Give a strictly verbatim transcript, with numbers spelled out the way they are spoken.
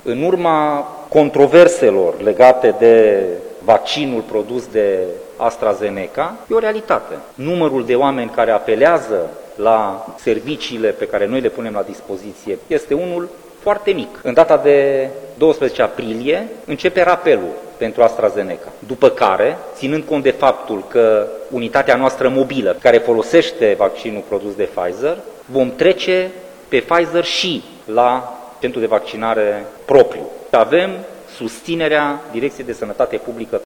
În urma controverselor legate de vaccinul produs de AstraZeneca, e o realitate. Numărul de oameni care apelează la serviciile pe care noi le punem la dispoziție este unul foarte mic. În data de douăsprezece aprilie începe rapelul pentru AstraZeneca, după care, ținând cont de faptul că unitatea noastră mobilă, care folosește vaccinul produs de Pfizer, vom trece pe Pfizer și la centru de vaccinare propriu. Avem susținerea Direcției de Sănătate Publică